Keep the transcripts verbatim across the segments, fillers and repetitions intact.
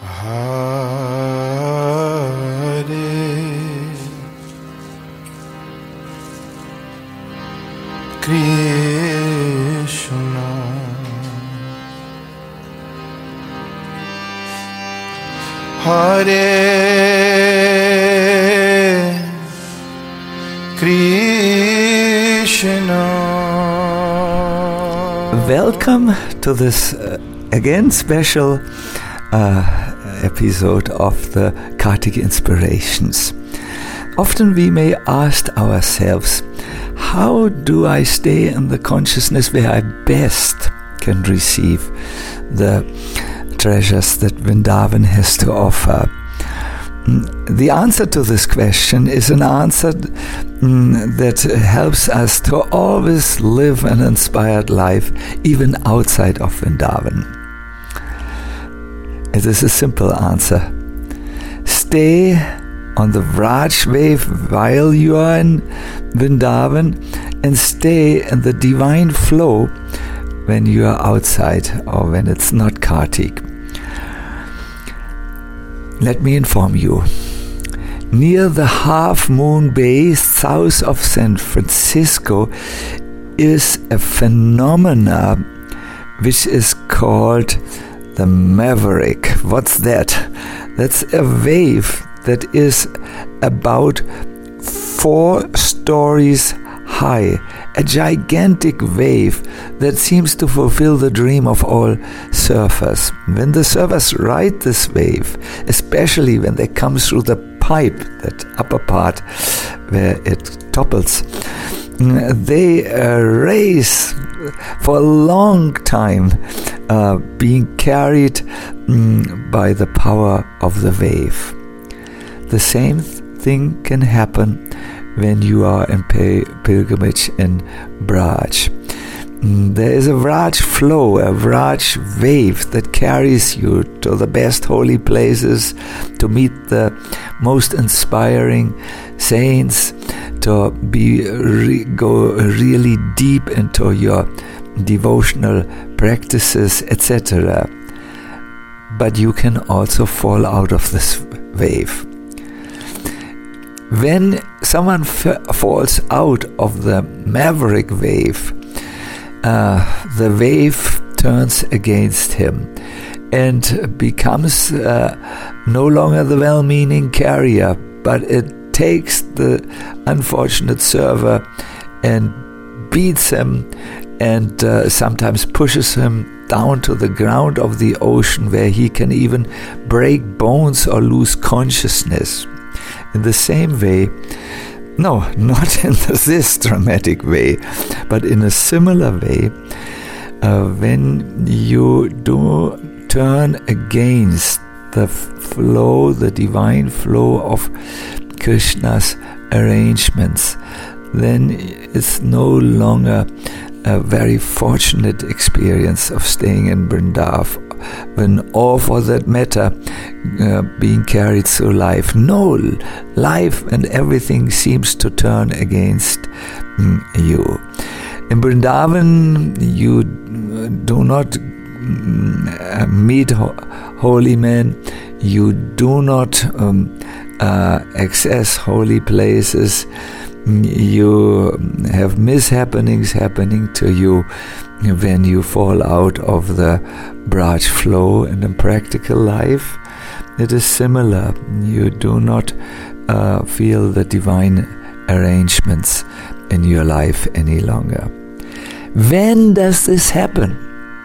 Hare Krishna, Hare Krishna. Welcome to this uh, again special uh, episode of the Kartik Inspirations. Often we may ask ourselves, how do I stay in the consciousness where I best can receive the treasures that Vrindavan has to offer? The answer to this question is an answer mm, that helps us to always live an inspired life even outside of Vrindavan. It is a simple answer. Stay on the Vraj wave while you are in Vrindavan, and stay in the divine flow when you are outside or when it's not Kartik. Let me inform you. Near the Half Moon Bay, south of San Francisco, is a phenomena which is called the Maverick. What's that? That's a wave that is about four stories high, a gigantic wave that seems to fulfill the dream of all surfers. When the surfers ride this wave, especially when they come through the pipe, that upper part where it topples, they uh, race for a long time, uh, being carried um, by the power of the wave. The same thing can happen when you are in pil- pilgrimage in Vraj. Mm, there is a Vraj flow, a Vraj wave that carries you to the best holy places, to meet the most inspiring saints, to be re- go really deep into your devotional practices, et cetera. But you can also fall out of this wave. When someone f- falls out of the Maverick wave, uh, the wave turns against him and becomes uh, no longer the well-meaning carrier, but it takes the unfortunate surfer and beats him and uh, sometimes pushes him down to the ground of the ocean, where he can even break bones or lose consciousness. In the same way, no, not in this dramatic way, but in a similar way, uh, when you do turn against the flow, the divine flow of Krishna's arrangements, then it's no longer a very fortunate experience of staying in Vrindavan, or for that matter, uh, being carried through life. No, life and everything seems to turn against mm, you. In Vrindavan, you do not mm, meet ho- holy men, you do not um, uh, access holy places, you have mishappenings happening to you when you fall out of the Vraj flow. In a practical life, it is similar. You do not uh, feel the divine arrangements in your life any longer. When does this happen?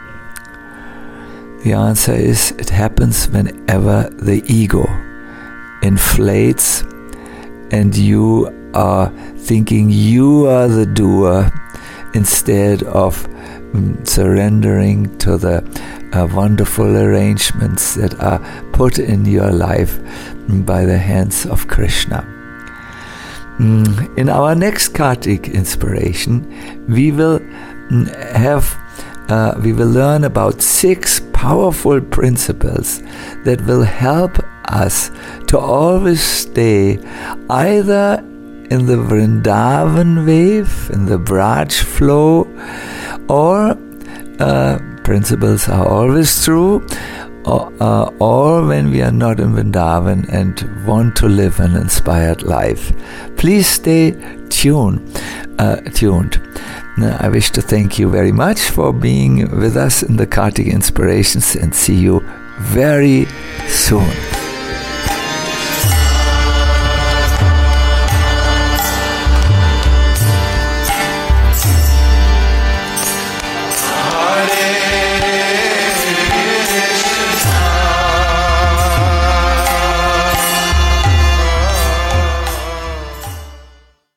The answer is, it happens whenever the ego inflates and you are thinking you are the doer instead of um, surrendering to the uh, wonderful arrangements that are put in your life by the hands of Krishna. Mm, in our next Kartik inspiration, we will mm, have uh, we will learn about six powerful principles that will help us to always stay either in the Vrindavan wave, in the Vraj flow, or uh, principles are always true, or, uh, or when we are not in Vrindavan and want to live an inspired life. Please stay tuned. Uh, tuned. Now, I wish to thank you very much for being with us in the Kartik Inspirations, and see you very soon.